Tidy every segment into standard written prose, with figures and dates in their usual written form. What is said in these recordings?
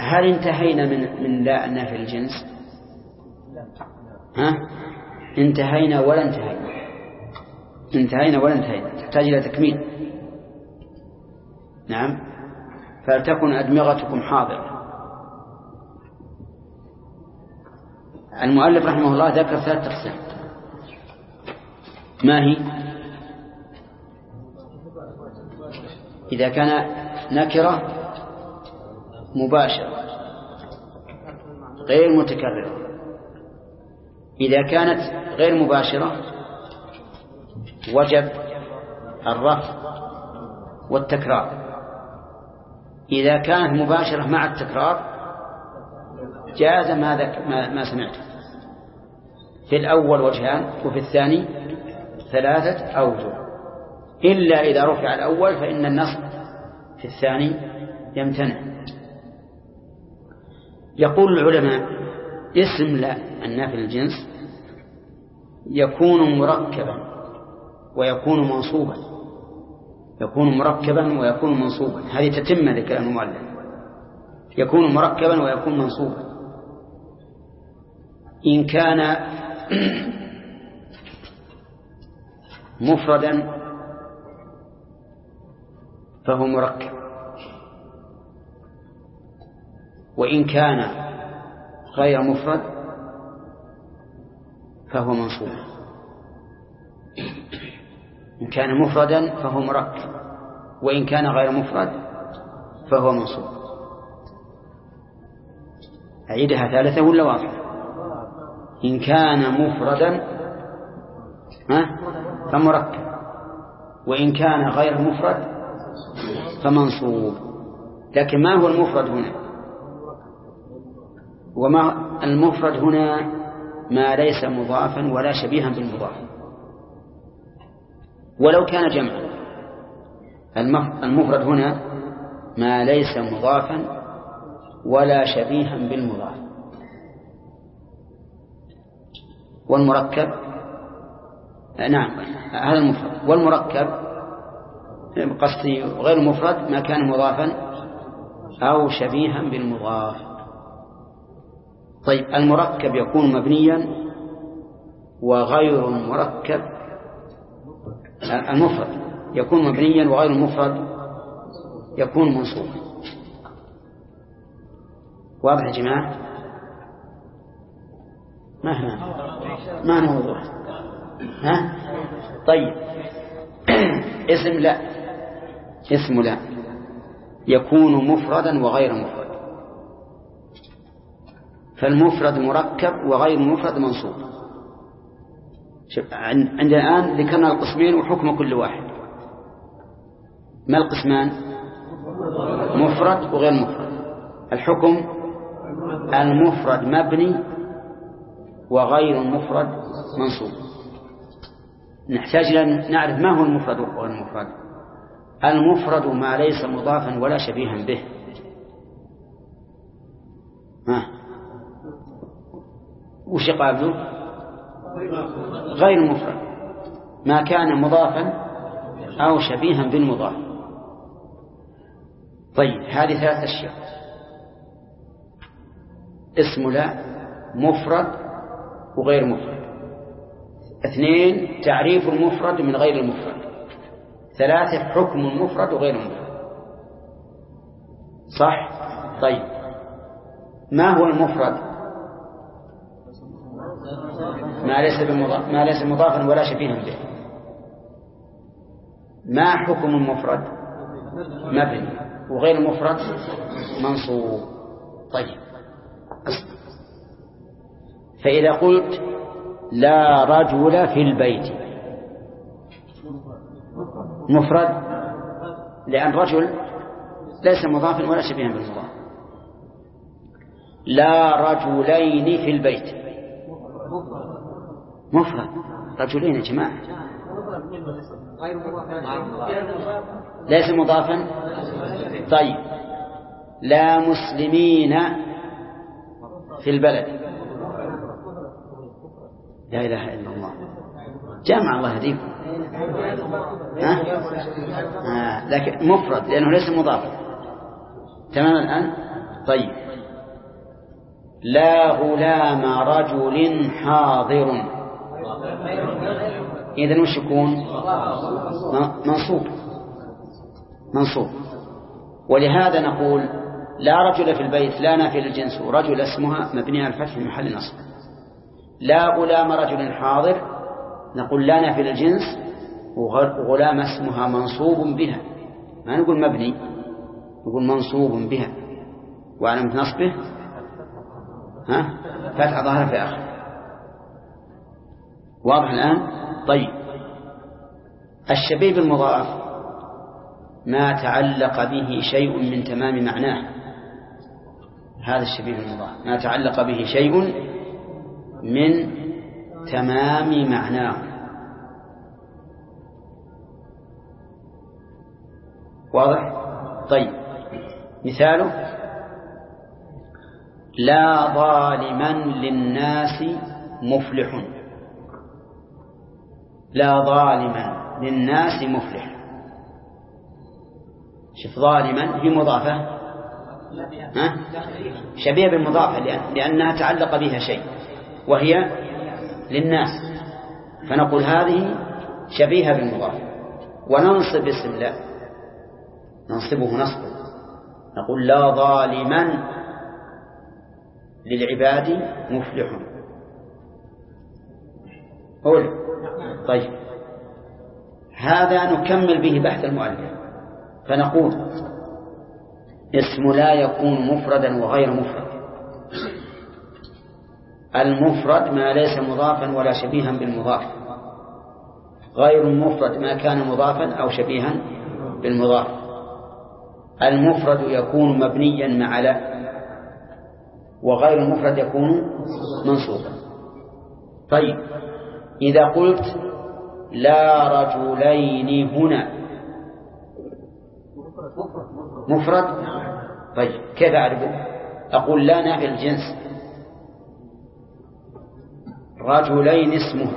هل انتهينا من لا النافع الجنس؟ انتهينا ولا انتهينا؟ انتهينا ولا انتهينا؟ تحتاج إلى تكميل. نعم. فلتكن أدمغتكم حاضرة. المؤلف رحمه الله ذكر 3 أقسام. ما هي؟ إذا كان نكرة مباشرة غير متكررة. إذا كانت غير مباشرة وجب الرفع والتكرار. إذا كانت مباشرة مع التكرار جاز ما سمعته. في الأول وجهان وفي الثاني 3 أوجه، إلا إذا رفع الأول فإن النصب في الثاني يمتنع. يقول العلماء اسم لا النافع الجنس يكون مركبا ويكون منصوبا. يكون مركبا ويكون منصوبا، هذه تتم لكلام المؤلف. يكون مركبا ويكون منصوبا. إن كان مفردا فهو مركب، وإن كان غير مفرد فهو منصوب. إن كان مفردا فهو مركب، وإن كان غير مفرد فهو منصوب. أعيدها ثالثة ولا واضح؟ إن كان مفردا فمركب، وإن كان غير مفرد فمنصوب. لكن ما هو المفرد هنا؟ وما المفرد هنا ما ليس مضافا ولا شبيها بالمضاف ولو كان جمعا. المفرد هنا ما ليس مضافا ولا شبيها بالمضاف. والمركب نعم هذا المفرد. والمركب قصدي غير مفرد ما كان مضافا أو شبيها بالمضاف. طيب المركب يكون مبنيا وغير المركب المفرد يكون مبنيا وغير المفرد يكون منصوبا. واضح يا جماعة؟ ما نوضح. طيب اسم لا يكون مفردا وغير مفرد. فالمفرد مركب وغير المفرد منصوب. عندنا الآن ذكرنا القسمين وحكم كل واحد. ما القسمان؟ مفرد وغير مفرد. الحكم المفرد مبني وغير المفرد منصوب. نحتاج إلى نعرف ما هو المفرد وغير المفرد. المفرد ما ليس مضافا ولا شبيها به. وش قابله؟ غير مفرد ما كان مضافا أو شبيها بالمضاف. طيب هذه 3 أشياء. اسم لا مفرد وغير مفرد. 2 تعريف المفرد من غير المفرد. 3 حكم المفرد وغير المفرد. صح؟ طيب ما هو المفرد؟ ما ليس مضافا ولا شبيها به. ما حكم المفرد؟ مبني وغير المفرد منصوب. طيب فإذا قلت لا رجل في البيت مفرد لأن رجل ليس مضافا ولا شبيها بالمضاف. لا رجلين في البيت مفرد. رجلين يا جماعة ليس مضافا. طيب لا مسلمين في البلد. لا إله إلا الله. جمع الله يهديكم. لكن مفرد لأنه ليس مضافا. تمام الآن. طيب لا غلام رجل حاضر، إذن وش يكون؟ منصوب. ولهذا نقول لا رجل في البيت لا نافي للجنس، ورجل اسمها مبني على الفتح في محل نصب. لا غلام رجل حاضر نقول لا نافي للجنس، وغلام اسمها منصوب بها، ما نقول مبني، نقول منصوب بها، وعلامة نصبه فتح ظاهر في آخر. واضح الآن؟ طيب، الشبيه بالمضاف ما تعلق به شيء من تمام معناه، هذا الشبيه بالمضاف ما تعلق به شيء من تمام معناه. واضح؟ طيب، مثاله لا ظالما للناس مفلح. لا ظالما للناس مفلح. شوف، ظالما هي مضافة شبيه بالمضافة لأنها تعلق بها شيء وهي للناس، فنقول هذه شبيهة بالمضافة. وننصب اسم لا، ننصبه نصبا، نقول لا ظالما للعباد مفلح. طيب، هذا نكمل به بحث المؤلف، فنقول اسم لا يكون مفردا وغير مفرد. المفرد ما ليس مضافا ولا شبيها بالمضاف، غير المفرد ما كان مضافا أو شبيها بالمضاف. المفرد يكون مبنيا مع لا، وغير المفرد يكون منصوبا. طيب، إذا قلت لا رجلين هنا مفرد، طيب كيف أعرفه؟ أقول لا نافي الجنس، رجلين اسمه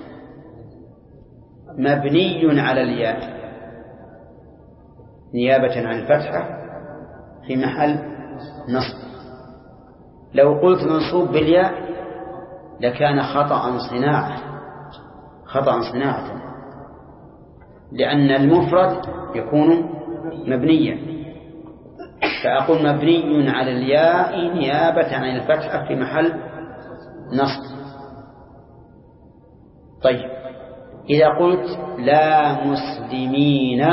مبني على الياء نيابة عن الفتحة في محل نصب. لو قلت منصوب بالياء لكان خطأ صناعة، لأن المفرد يكون مبنيا، فأقول مبني على الياء نيابة عن الفتحة في محل نصب. طيب، إذا قلت لا مسلمين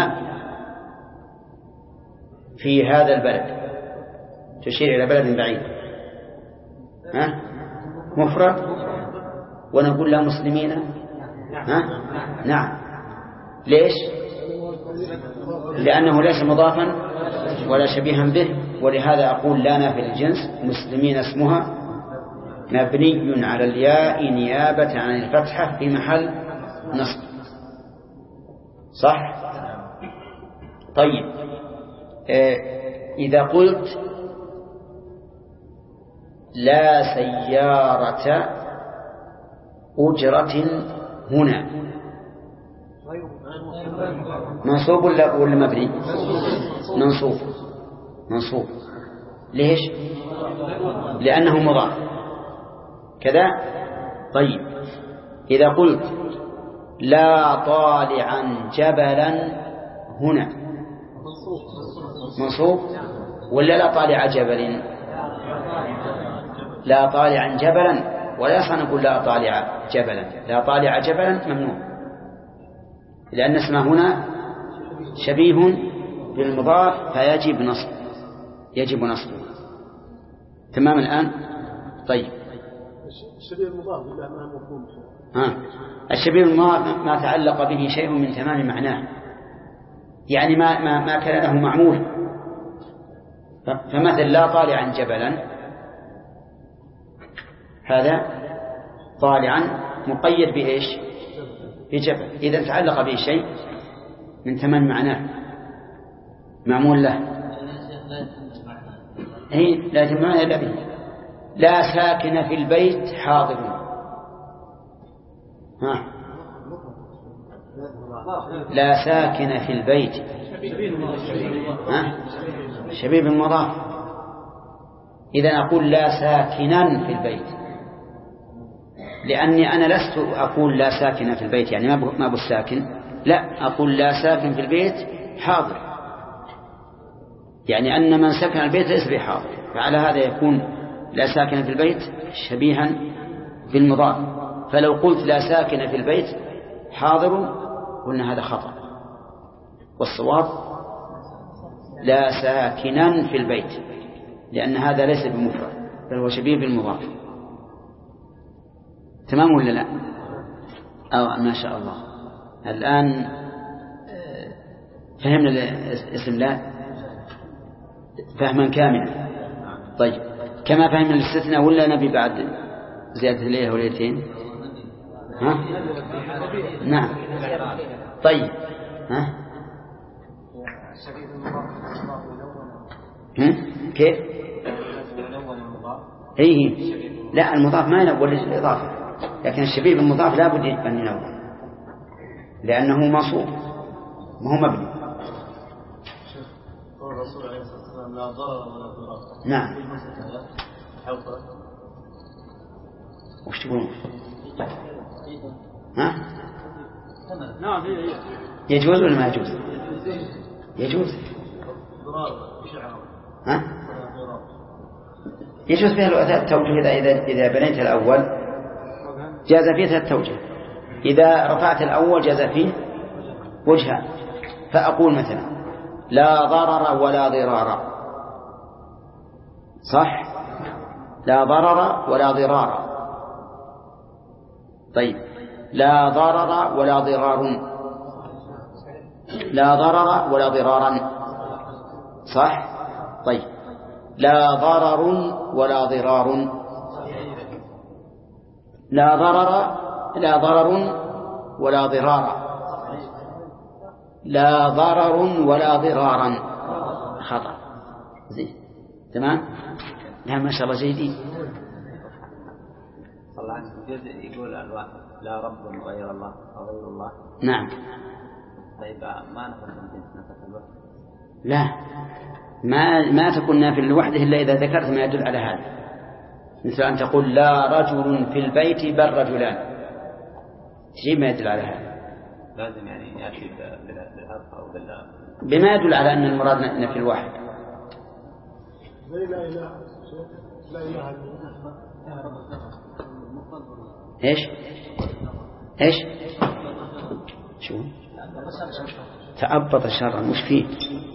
في هذا البلد، تشير إلى بلد بعيد، مفرد، ونقول لا مسلمين نعم. ليش؟ لأنه ليس مضافا ولا شبيها به، ولهذا أقول لا نافي الجنس، مسلمين اسمها مبني على الياء نيابة عن الفتحة في محل نصب. صح؟ طيب، إذا قلت لا سيارة أجرة هنا، منصوب ولا مبني؟ منصوب. ليش؟ لأنه مضاف كذا. طيب، إذا قلت لا طالعا جبلا هنا، منصوب ولا لا طالع جبل؟ لا طالعا جبلا، ولا يصح نقول لا طالع جبلا. لا طالع جبلا ممنوع، لأن اسمه هنا شبيه بالمضاف فيجب نصبه. تمام الآن؟ طيب، الشبيه المضاف لأنه مفهوم. الشبيه المضاف ما تعلق به شيء من تمام معناه، يعني ما كان له معمول. فمثل لا طالعا جبلا، هذا طالعا مقيد بإيش؟ بجبل، إذا تعلق به شيء من تمام معناه معمول له. لا تمعنى إلا به. لا ساكن في البيت حاضر، لا ساكن في البيت شبيه بالمضاف. إذا أقول لا ساكنا في البيت، لأني أنا لست أقول لا ساكنا في البيت يعني ما بالساكن، لا، أقول لا ساكن في البيت حاضر، يعني أن من سكن البيت ليس بحاضر، فعلى هذا يكون لا ساكن في البيت شبيها بالمضاف. فلو قلت لا ساكن في البيت حاضر قلنا هذا خطأ، والصواب لا ساكنا في البيت، لأن هذا ليس بمفرد بل هو شبيه بالمضاف. تمام ولا لا؟ ما شاء الله. الآن فهمنا الاسم لا فهما كاملا. طيب كما فهمنا الاستثناء ولا نبي بعد زيادة ليه وليتين؟ ها؟ نعم. طيب ها؟ كيف؟ إيه لا، المضاف ما ينول الإضافة، لكن الشبيه بالمضاف لا بد أن ينول لأنه منصوب ما هو مبني. الرسول عليه الصلاة والسلام لا ضرر ولا ضرار. نعم. وش تقولون؟ ها؟ نعم يجوز ولا ما يجوز؟ يجوز. ها؟ يجوز فيها التوجه إذا بنيت الأول جاز فيه التوجه، إذا رفعت الأول جاز فيه وجهان. فأقول مثلا لا ضرر ولا ضرار، صح؟ لا ضرر ولا ضرار. طيب لا ضرر ولا ضرار، لا ضرر ولا ضرارا، صح؟ طيب لا ضرر ولا ضرار، لا ضرر ولا ضرار، لا ضرر ولا ضرارا، خطأ. زين تمام. لا ما شاء الله جيدين. الله عنه جزء يقول الواحد لا رب غير الله أو غير الله. نعم. طيب ما نفهم نفس الوقت. لا ما تكون نافل لوحده إلا إذا ذكرت ما يدل على هذا، مثل أن تقول لا رجل في البيت بل رجلان، تجيب ما يدل على هذا. لازم يعني يأتي بالحرف أو بما يدل على أن المراد نفي الواحد. لا إله إلا إيش شو تأبط شرا مش فيه،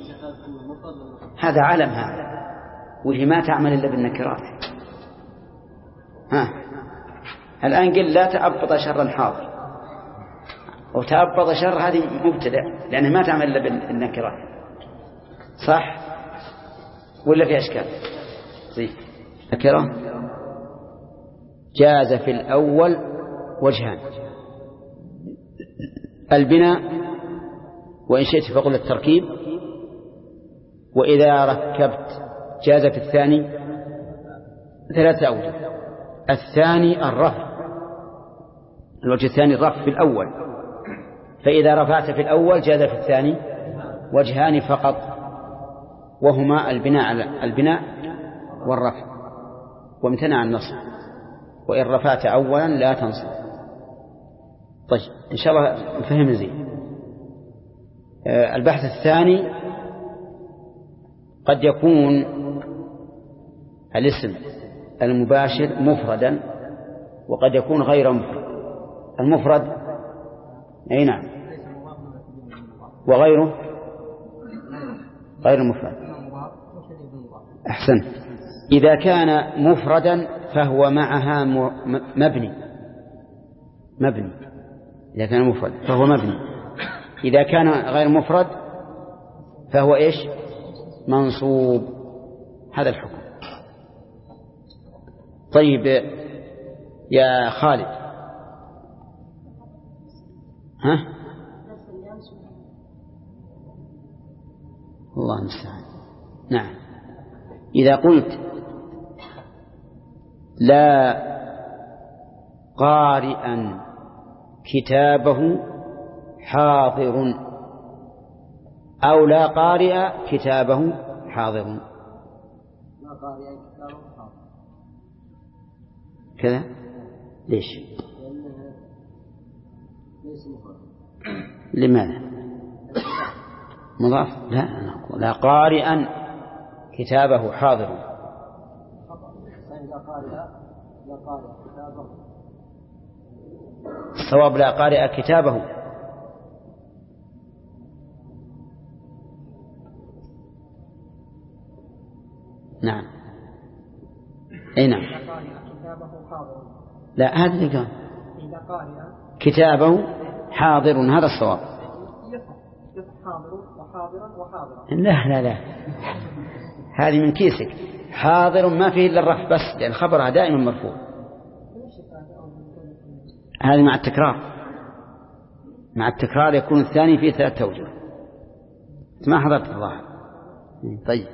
هذا علم، هذا وهي ما تعمل إلا بالنكرات. الآن قل لا تأبط شرا حاضر، وتأبط شر هذه مبتدأ لأنه ما تعمل إلا بالنكرات، صح ولا في أشكال؟ طيب نكرة جاز في الأول وجهان: البناء وإن شئت فقل التركيب، وإذا ركبت جاز في الثاني 3 أوجه. الثاني الرفع، الوجه الثاني الرفع في الأول، فإذا رفعت في الأول جاز في الثاني وجهان فقط، وهما البناء والرفع، وامتنع النصب، وإن رفعت أولا لا تنصب. طيب إن شاء الله نفهم زين. البحث الثاني: قد يكون الاسم المباشر مفردا وقد يكون غير مفرد. المفرد أي نعم، وغيره غير مفرد. أحسن. إذا كان مفردا فهو معها مبني، إذا كان مفرد فهو مبني. إذا كان غير مفرد فهو إيش؟ منصوب. هذا الحكم. طيب يا خالد، الله المستعان. نعم. إذا قلت لا قارئا كتابه حاضر أو لا قارئ كتابه حاضر. لا قارئ كتابه كذا ليش؟ لماذا؟ مضاف؟ لا قارئا كتابه حاضر. الصواب لا قارئ كتابه. نعم أي نعم. لا هذا اللي قال كتابه حاضر، هذا الصواب. لا هذه من كيسك. حاضر ما فيه إلا الرفع بس، لأن خبرها دائما مرفوع. هذه مع التكرار يكون الثاني فيه 3 أوجه. ما حضرت الظاهر. طيب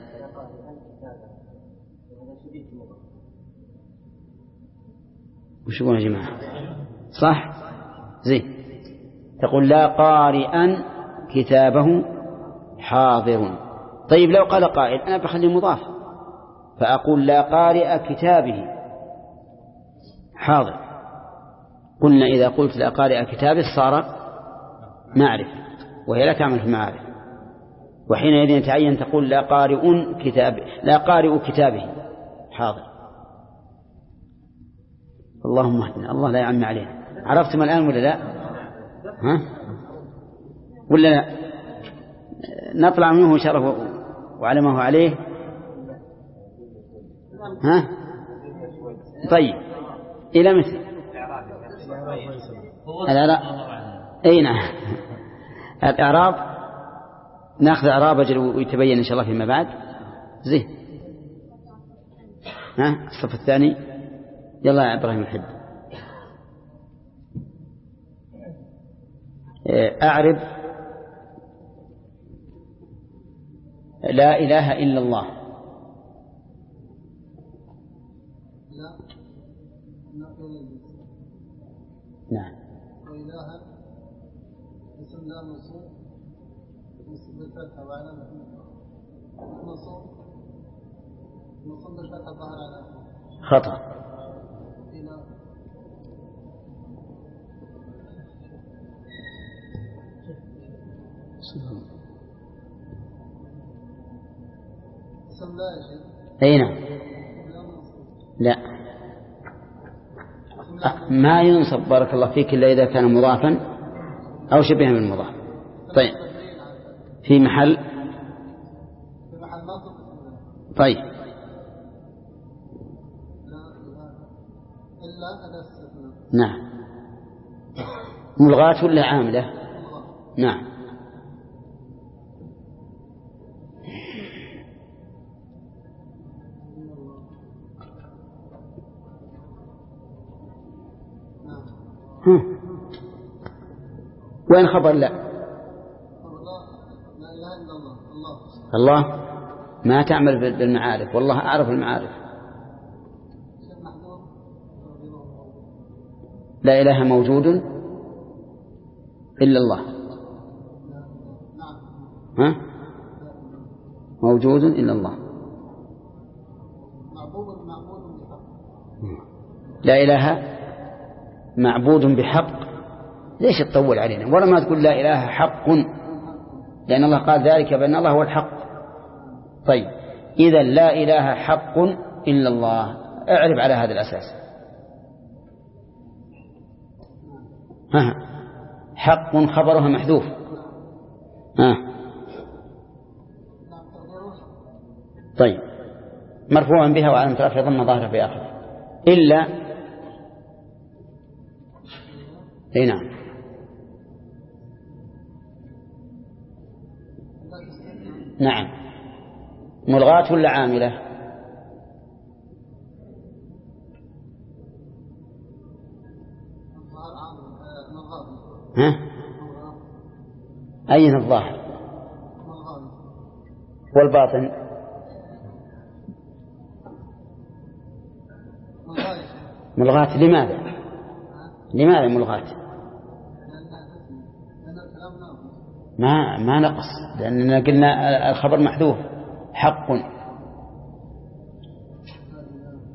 وش يقولون يا جماعة؟ صح زين. تقول لا قارئا كتابه حاضر. طيب لو قال قائل أنا بخلي مضاف فأقول لا قارئ كتابه حاضر. قلنا إذا قلت لا قارئ كتابه صار معرفة وهي لا تعمل في المعارف، وحينئذ يتعين تقول لا قارئ كتابه حاضر. اللهم اهدنا، الله لا يعم علينا. عرفتم الآن ولا لا؟ ها ولا لا؟ نطلع منه شرف وعلى ما هو عليه. ها طيب إلى متى؟ الإعراب. أي نعم الإعراب نأخذ إعراب أجل ويتبين إن شاء الله فيما بعد. زين. ها الصف الثاني يلا يا إبراهيم الحب. أعرب لا إله إلا الله. نعم. وإله اسم لا منصوب بالفتحة وعلامة منصوب بالفتحة ظهر على خطأ. اسم لا يا شيخ. أي نعم. لا ما ينصب بارك الله فيك إلا إذا كان مضافا أو شبيها بالمضاف. طيب في محل طيب نعم. ملغاة ولا عاملة؟ نعم. وين خبر لا؟ الله ما تعمل بالمعارف، والله أعرف المعارف. لا إله موجود إلا الله. ها موجود إلا الله. لا إله معبود بحق. ليش تطول علينا؟ ولا ما تقول لا إله حق، لأن الله قال ذلك بأن الله هو الحق. طيب إذا لا إله حق إلا الله، اعرف على هذا الأساس. حق خبرها محذوف. طيب مرفوعا بها وعلامة رفعه ضم ظاهرة في آخره إلا. أي نعم. نعم. ملغاة ولا عاملة؟ ها أين الظاهر والباطن؟ ملغاة. لماذا ملغاة؟ ما نقص، لأننا قلنا الخبر محذوف. حق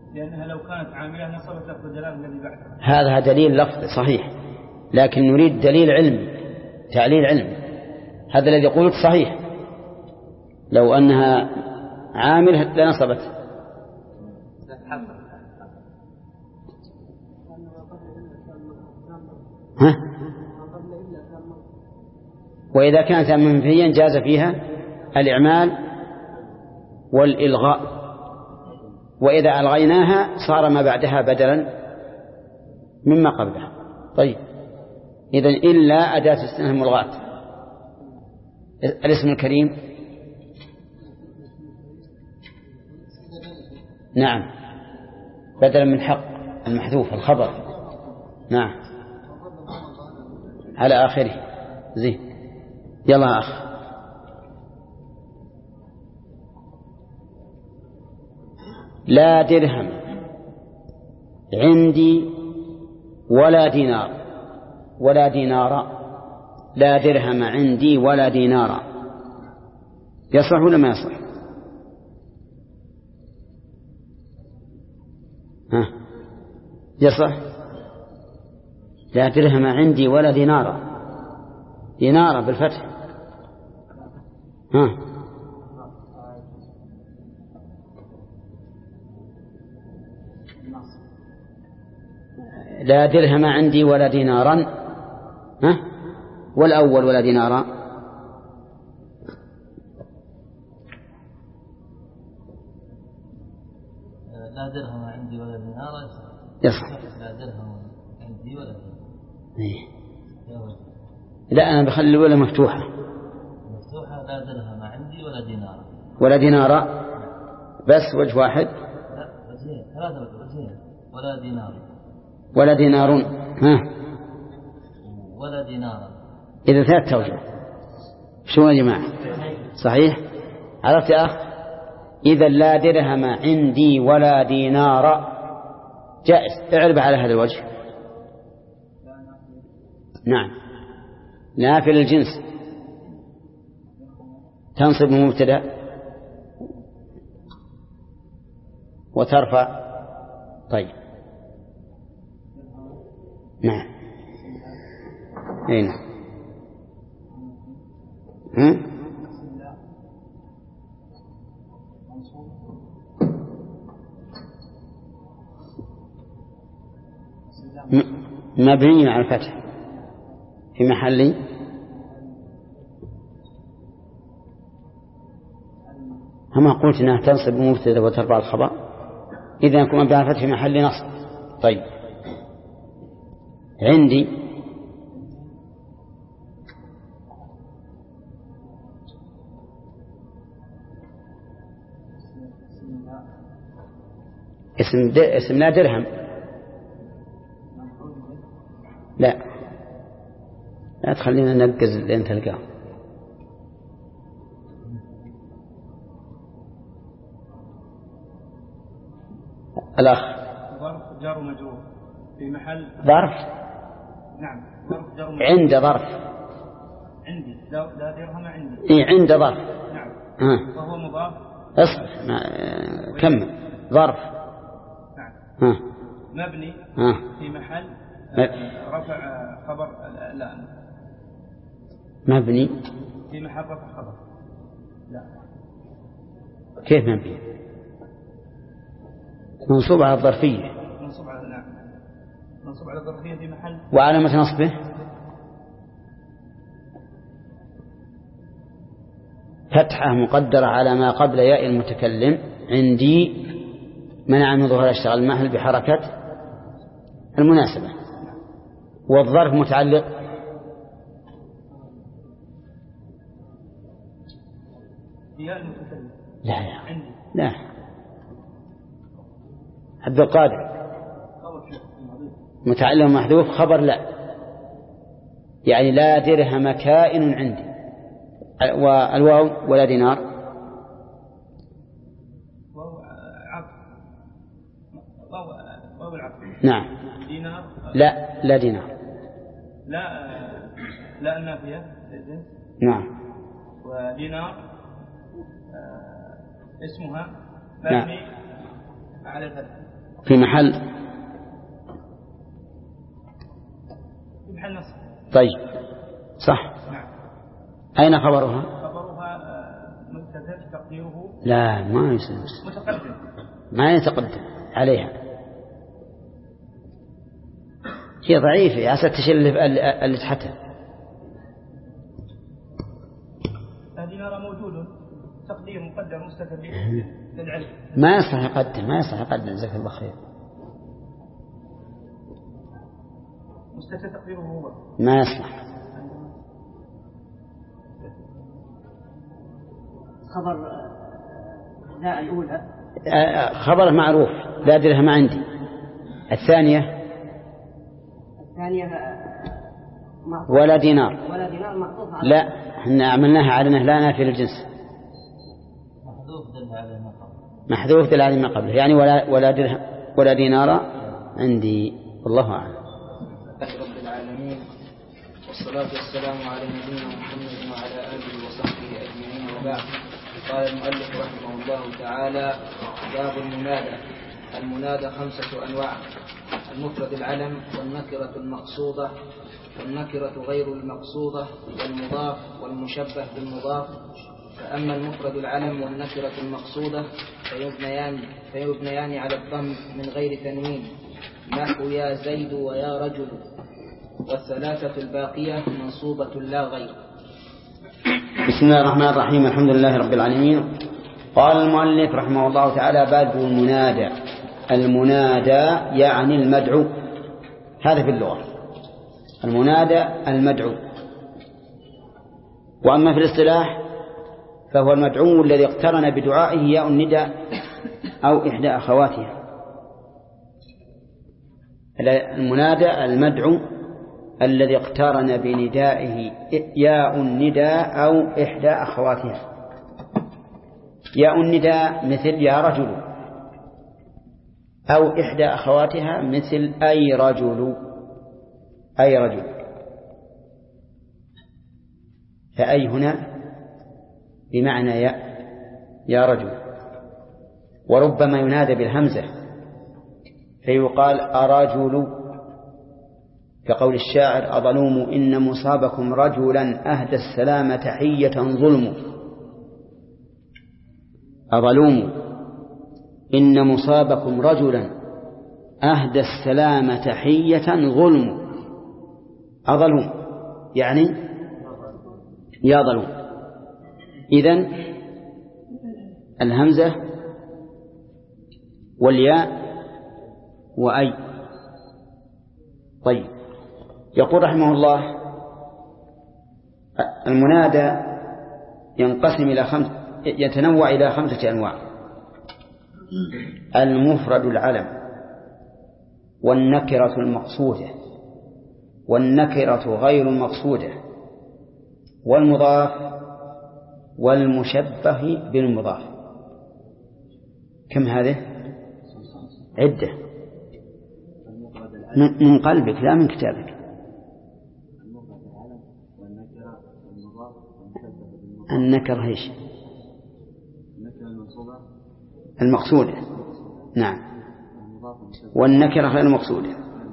لأنها لو كانت عاملة نصبت لفظ الجلالة الذي بعدها. هذا دليل لفظ صحيح، لكن نريد دليل علمي، تعليل علمي. هذا الذي قلت صحيح، لو أنها عاملة لنصبت. ها؟ وإذا كانت منفيا جاز فيها الإعمال والإلغاء، وإذا ألغيناها صار ما بعدها بدلا مما قبلها. طيب، إذن إلا أداة استثناء ملغاة. الاسم الكريم نعم بدلا من حق المحذوف الخبر. نعم على آخره. زين، يلا أخ. لا درهم عندي ولا دينار، ولا دينار. لا درهم عندي ولا دينار، يصح ولا ما يصح؟ ها؟ يصح. لا درهم عندي ولا دينار، دينار بالفتح. ها؟ لا درهم عندي ولا دينارا. ها؟ والأول ولا دينارا. لا درهم عندي ولا دينار يصح. لا درهم عندي ولا دينار. لا أنا بخلي الأولى مفتوحة. مفتوحة. لا درهم عندي ولا دينار. ولا دينار بس وجه واحد. لا وجهين، ثلاثة وجهين. ولا دينار. ولا دينار. ها؟ ولا دينار. إذا ثلاثة أوجه. شو يا جماعة؟ صحيح؟ عرفت يا أخ؟ إذا لا درهم عندي ولا دينار جائز. اعرب على هذا الوجه. نعم نافل الجنس، تنصب مبتدأ وترفع. طيب نعم هنا. مبني على الفتح في محل أما قلت أنها تنصب مبتدأ وترفع الخبر، إذا يكون مبني على الفتح في محل نصب. طيب عندي اسم لا درهم. لا تخلينا ننقز لين تلقاه. الأخ ظرف جار ومجرور في محل ظرف. نعم ظرف جار ومجرور. عند ظرف. عندي لا درهم عندي. إيه عند ظرف. نعم. وهو مضاف. اصبر كمل. ظرف. نعم. مبني في محل رفع خبر الآن. مبني في محل رفع خبر. لا كيف مبني؟ منصوب على الظرفية. منصوب على نعم منصوب على الظرفية في محل. وعلامة نصبه فتحة مقدرة على ما قبل ياء المتكلم. عندي منع من ظهور اشتغال المحل بحركة المناسبة. والظرف متعلق ياء المتكلم. لا عبد القادر متعلق محذوف خبر لا، يعني لا درهم كائن عندي. والواو ولا دينار. واو العطف. نعم. دينار. لا دينار. لا النافية. نعم. ودينار اسمها مبني على الفتح. في محل نصب. طيب صح. أين خبرها؟ خبرها مبتدأ تقديره لا ما يصير متقدم، ما يتقدم عليها، هي ضعيفة يا ستة اللي تحتها. هذه نرى موجود تقدير مقدر مستتر للعلم. ما يصح يقدم جزاك الله خير. مستتر تقديره هو ما يصلح. خبر لا الأولى خبر معروف لا درهم ما عندي. الثانية ولا دينار معطوف على لا احنا عملناها على انها لا نافية للجنس، محذوف دل على ما قبله، يعني ولا درهم ولا دينار عندي. والله أعلم. رب العالمين، والصلاة والسلام على نبينا محمد وعلى آله وصحبه أجمعين، وبعد. قال المؤلف رحمه الله تعالى: باب المنادى. المنادى 5 أنواع: المفرد العلم، والنكرة المقصودة، والنكرة غير المقصودة، والمضاف، والمشبه بالمضاف. فأما المفرد العلم والنكرة المقصودة فيبنيان على الضم من غير تنوين، نحو يا زيد ويا رجل. والثلاثة الباقية منصوبة لا غير. بسم الله الرحمن الرحيم. الحمد لله رب العالمين. قال المؤلف رحمه الله تعالى: باب المنادى. المنادى يعني المدعو، هذا في اللغة المنادى المدعو. وأما في الاصطلاح فهو المدعو الذي اقترن بدعائه ياء النداء أو إحدى أخواتها. المنادى المدعو الذي اقترن بندائه ياء النداء أو إحدى أخواتها. ياء النداء مثل يا رجل، أو إحدى أخواتها مثل أي رجل. أي رجل، فأي هنا بمعنى يا رجل. وربما ينادى بالهمزة فيقال أرجل، كقول الشاعر: أظلوم إن مصابكم رجلا أهدى السلام تحية ظلم. أظلوم إن مصابكم رجلا أهدى السلام تحية ظلم. أظلوم يعني يا ظلوم. إذن الهمزة والياء وأي. طيب، يقول رحمه الله: المنادى يتنوع إلى 5 أنواع: المفرد العلم، والنكرة المقصودة، والنكرة غير المقصودة، والمضاف، والمشبه بالمضاف. كم هذه؟ عدة من قلبك لا من كتابك. النكرة ايش؟ المقصودة، نعم، والنكرة غير المقصودة،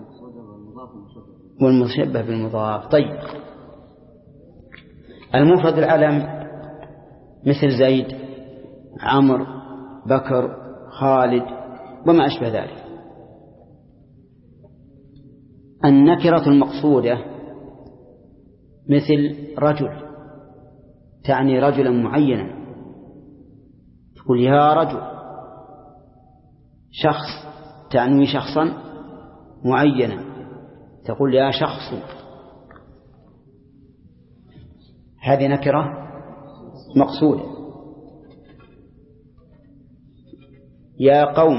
والمشبه بالمضاف. طيب، المفرد العلم مثل زيد، عمرو، بكر، خالد وما أشبه ذلك. النكرة المقصودة مثل رجل، تعني رجلا معينا، تقول يا رجل. شخص، تعني شخصا معينا، تقول يا شخص. هذه نكرة مقصودة. يا قوم،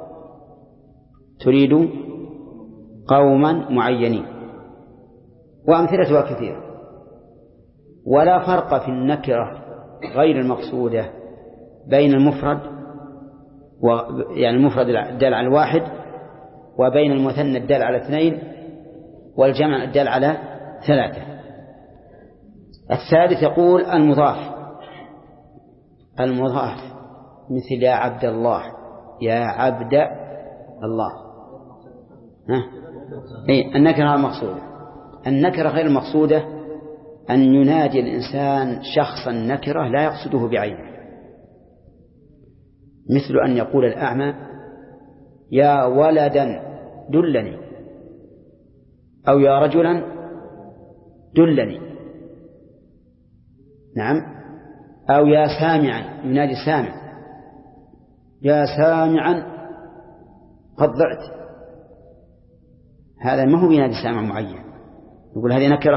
تريد قوما معينين، وأمثلتها كثيرة. ولا فرق في النكرة غير المقصودة بين المفرد يعني المفرد الدال على 1، وبين المثنى الدال على 2، والجمع الدال على 3. الثالث يقول المضاف. المضاف مثل يا عبد الله، يا عبد الله. النكرة مقصودة. النكرة غير مقصودة أن ينادي الإنسان شخصا نكرة لا يقصده بعينه، مثل أن يقول الأعمى يا ولدا دلني، أو يا رجلا دلني، نعم، أو يا سامعا، ينادي سامع يا سامعا قد ضعت. هذا ما هو ينادي سامع معين، يقول هذه نكرة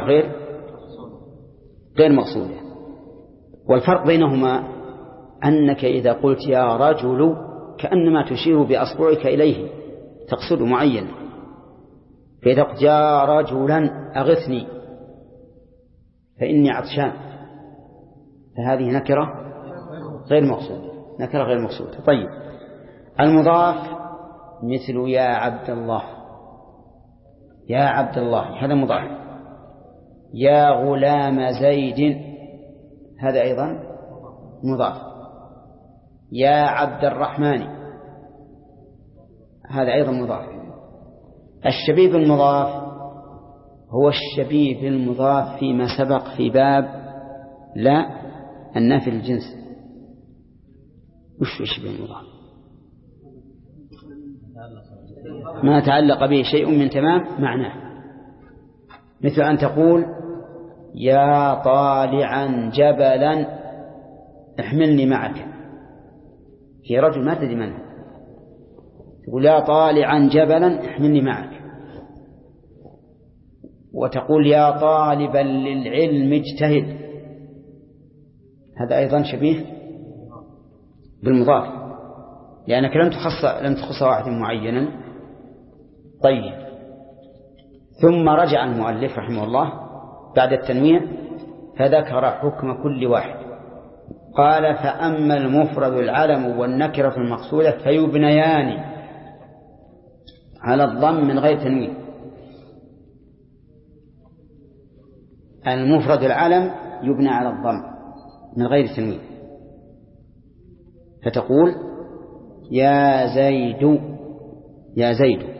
غير مقصودة. والفرق بينهما أنك إذا قلت يا رجل كأنما تشير بأصبعك إليه تقصد معين، فإذا قلت يا رجلا أغثني فإني عطشان، فهذه نكرة غير مقصودة. طيب، المضاف مثل يا عبد الله، يا عبد الله هذا مضاف. يا غلام زيد هذا أيضا مضاف. يا عبد الرحمن هذا أيضا مضاف. الشبيه بالمضاف هو الشبيه بالمضاف فيما سبق في باب لا النافي الجنس. وش الشبيه بالمضاف؟ ما تعلق به شيء من تمام معناه، مثل أن تقول يا طالعا جبلا احملني معك، في رجل ما تدري منه، تقول يا طالعا جبلا احملني معك. وتقول يا طالبا للعلم اجتهد، هذا أيضا شبيه بالمضاف لأنك لم تخص واحد معينا. طيب، ثم رجع المؤلف رحمه الله بعد التنويع فذكر حكم كل واحد. قال فأما المفرد العلم والنكرة المقصودة فيبنيان على الضم من غير تنوين. المفرد العلم يبنى على الضم من غير تنوين، فتقول يا زيد، يا زيد.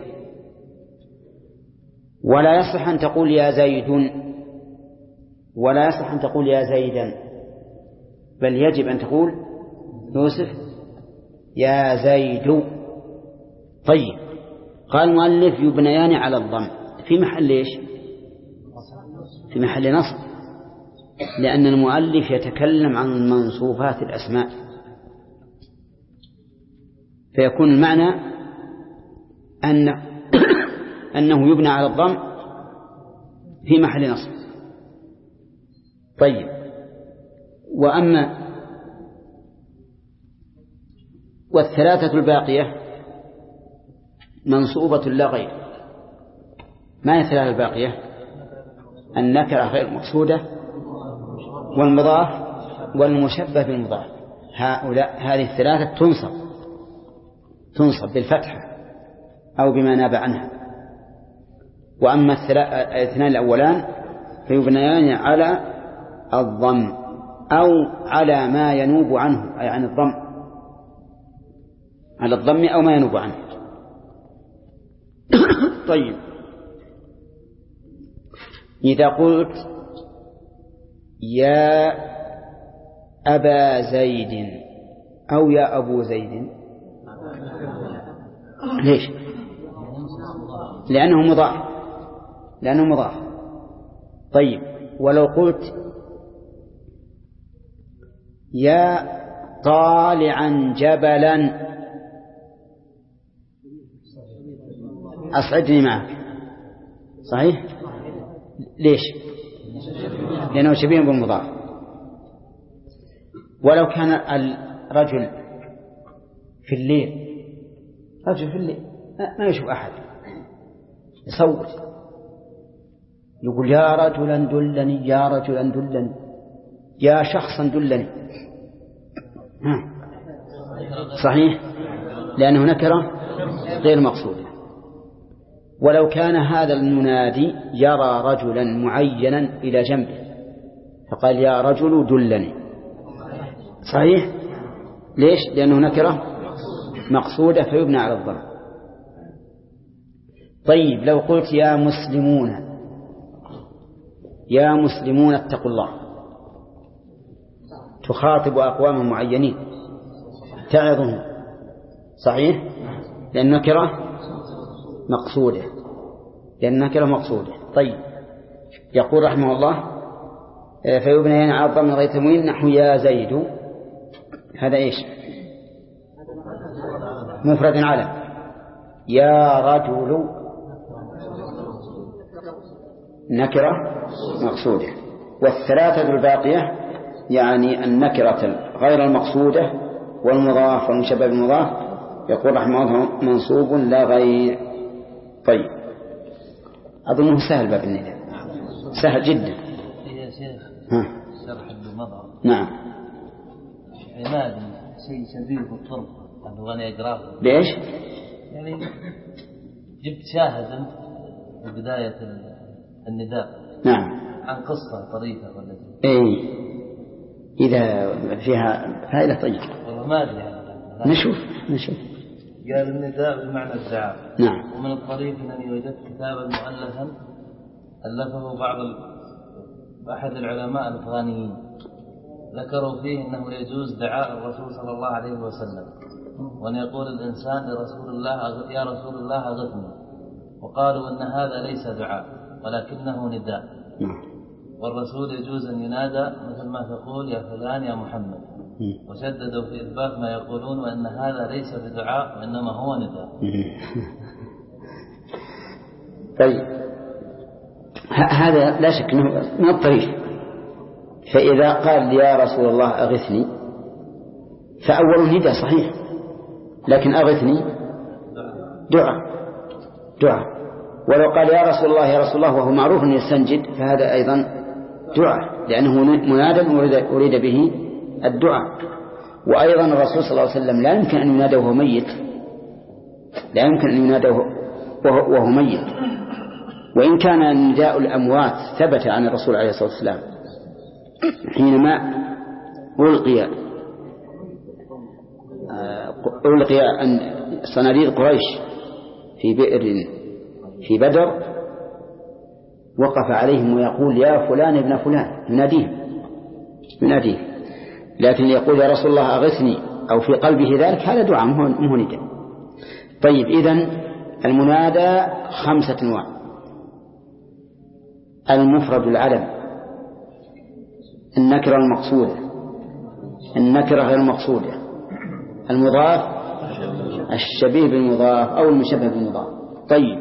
ولا يصح أن تقول يا زيد، ولا يصح أن تقول يا زيدا، بل يجب أن تقول يوسف يا زيد. طيب، قال المؤلف يبنيان على الضم في محل إيش؟ في محل نصب، لأن المؤلف يتكلم عن منصوبات الأسماء، فيكون المعنى أنه يبنى على الضم في محل نصب. طيب، وأما والثلاثة الباقية منصوبة لا غير. ما هي الثلاثة الباقية؟ النكرة غير مقصودة والمضاف والمشبه بالمضاف. هذه الثلاثة تنصب بالفتحة أو بما ناب عنها. وأما الاثنان الأولان فيبنيان على الضم أو على ما ينوب عنه، أي عن الضم، على الضم أو ما ينوب عنه. طيب، إذا قلت يا أبا زيد أو يا أبو زيد، ليش؟ لأنه مضاف. طيب، ولو قلت يا طالعا جبلا أصعدني معك، صحيح؟ ليش؟ لأنه شبيه بالمضاف. ولو كان الرجل في الليل، رجل في الليل ما يشوف أحد، يصوت يقول يا رجلا دلني، يا رجلا دلني، يا شخصا دلني، صحيح؟ لأنه نكرة غير مقصودة. ولو كان هذا المنادي يرى رجلا معينا إلى جنبه فقال يا رجل دلني، صحيح؟ ليش؟ لأنه نكرة مقصودة فيبنى على الضم. طيب لو قلت يا مسلمون اتقوا الله، تخاطب أقواما معينين تعظهم، صحيح؟ لأن نكرة مقصودة. طيب يقول رحمه الله فيبنيان على الضم غير تنوين نحو يا زيد، هذا إيش؟ مفرد علم. يا رجل نكرة مقصودة. والثلاثة الباقية يعني النكرة غير المقصودة والمضاف والمشبه بالمضاف يقول رحمه الله منصوب لا غير. طيب أظنه سهل باب النداء، سهل جدا. يا شيخ شرح المضى. نعم. عماد شيء شبيه بالطرق أبغاني أقرأه. ليش؟ يعني جبت شاهدا في بداية النداء. نعم. عن قصة طريفة ولا إيه إذا فيها فائدة طيب. والله ما أدري يعني. نشوف. قال النداء بمعنى الدعاء. نعم. ومن الطريف أنني وجدت كتابا مؤلفا ألفه أحد العلماء الأفغانيين، ذكروا فيه أنه يجوز دعاء الرسول صلى الله عليه وسلم، وأن يقول الإنسان لرسول الله يا رسول الله أغثني، وقالوا أن هذا ليس دعاء ولكنه نداء، والرسول يجوز أن ينادى مثل ما تقول يا فلان يا محمد، وشددوا في إثبات ما يقولون وأن هذا ليس بدعاء وإنما هو نداء. طيب هذا لا شك أنه من الطريف. فإذا قال يا رسول الله أغثني فأول نداء صحيح، لكن أغثني دعاء. ولو قال يا رسول الله وهو معروف أن يستنجد فهذا أيضا دعاء، لأنه منادى أريد به الدعاء. وأيضا الرسول صلى الله عليه وسلم لا يمكن أن ينادى وهو ميت، وإن كان نداء الأموات ثبت عن الرسول عليه الصلاة والسلام حينما ألقي صناديد قريش في بئر في بدر، وقف عليهم ويقول يا فلان ابن فلان، يناديه، لكن يقول يا رسول الله أغثني أو في قلبه ذلك هذا دعاء مو نداء. طيب إذن المنادى 5 أنواع: المفرد العلم، النكرة المقصودة، النكرة غير المقصودة، المضاف، الشبيه بالمضاف أو المشبه بالمضاف. طيب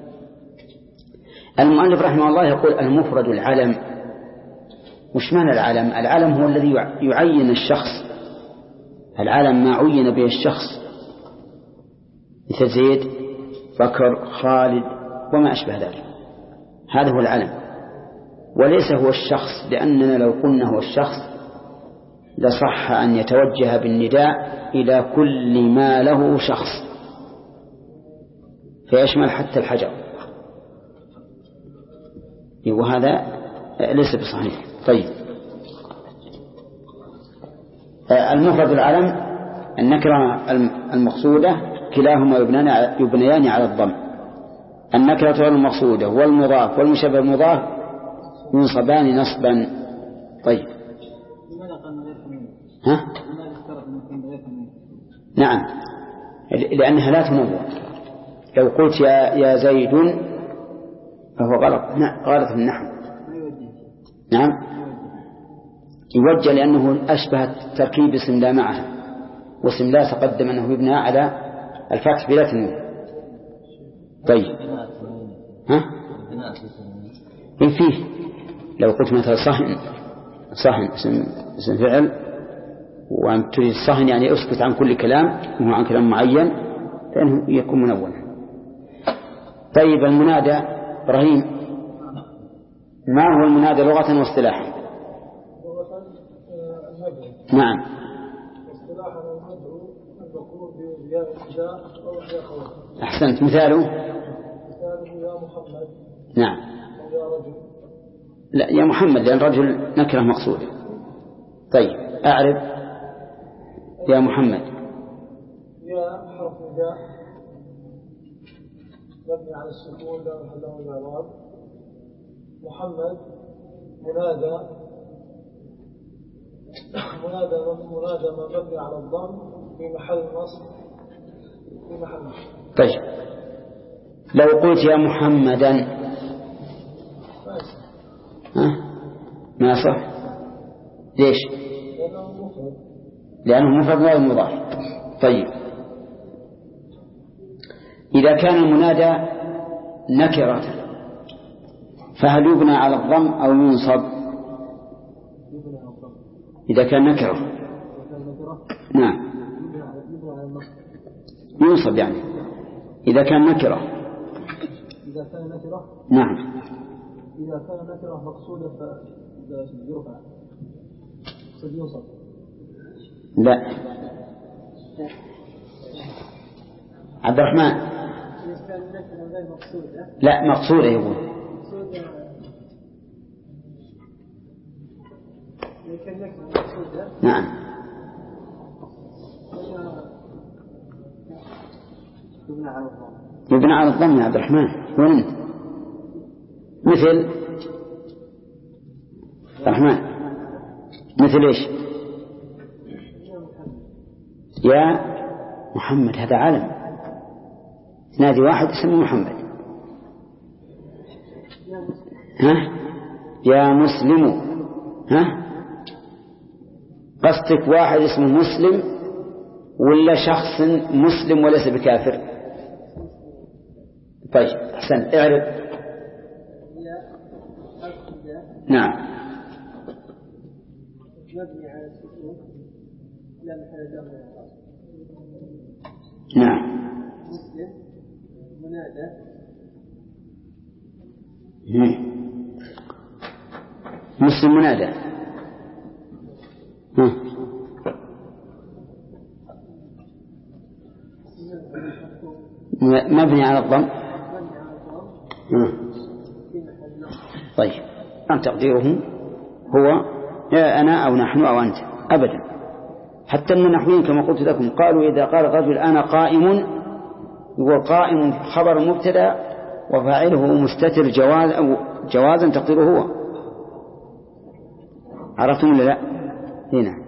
المؤلف رحمه الله يقول المفرد العلم. وش معنى العلم؟ العلم هو الذي يعين الشخص، العلم ما عين به الشخص مثل زيد، بكر، خالد وما أشبه ذلك، هذا هو العلم، وليس هو الشخص، لأننا لو قلنا هو الشخص لصح أن يتوجه بالنداء إلى كل ما له شخص فيشمل حتى الحجر، وهذا ليس بصحيح. طيب المفرد العلم، النكرة المقصودة كلاهما يبنيان على الضم، النكرة المقصودة والمضاف والمشبه المضاف ينصبان نصبا. طيب نعم، لأنها لا تنوع. لو قلت يا زيد فهو غلط، غلط في النحو. نعم يوجه لأنه أشبه تركيب اسم لا معها، واسم لا تقدم أنه يبنى على الفتح بلا تنوين. طيب إن فيه لو قلت مثلا صحن اسم فعل، وأن تريد الصحن يعني أسكت عن كل كلام وهو عن كلام معين فإنه يكون منونا. طيب المنادى إبراهيم، ما هو المنادى لغة واصطلاحا؟ نعم. أحسنت. مثاله يا محمد. نعم. يا رجل. لا يا محمد لأن رجل نكرة مقصودة. طيب أعرف يا محمد. يا حرف نداء مبني على السكون لا محل له من الإعراب. محمد منادى مبني على الضم في محل نصب طيب لو قلت يا محمدا ما صح. ليش؟ لأنه مفرد غير مضاف. طيب إذا كان المنادى نكرة فهل يبنى على الضم أو ينصب؟ إذا كان نكرة نعم ينصب يعني إذا كان نكرة. نعم إذا كان نكرة مقصودة فيرفع ينصب. لا عبد الرحمن لا مقصودة يقول نعم يبنى على الضم يا عبد الرحمن. وين انت؟ مثل الرحمن مثل ايش؟ يا محمد هذا علم نادي واحد اسمه محمد. ها يا مسلم ها قصدك واحد اسمه مسلم ولا شخص مسلم وليس بكافر؟ طيب أحسن اعرف. نعم نعم مسلم منادى مسلم منادى مبني على الضم. طيب أن تقديره هو أنا أو نحن أو أنت أبدا. حتى من النحويين كما قلت لكم قالوا إذا قال الرجل أنا قائم يقول قائم خبر مبتدا وفاعله مستتر جوازا تقديره هو. عرفتم ولا لا؟ هنا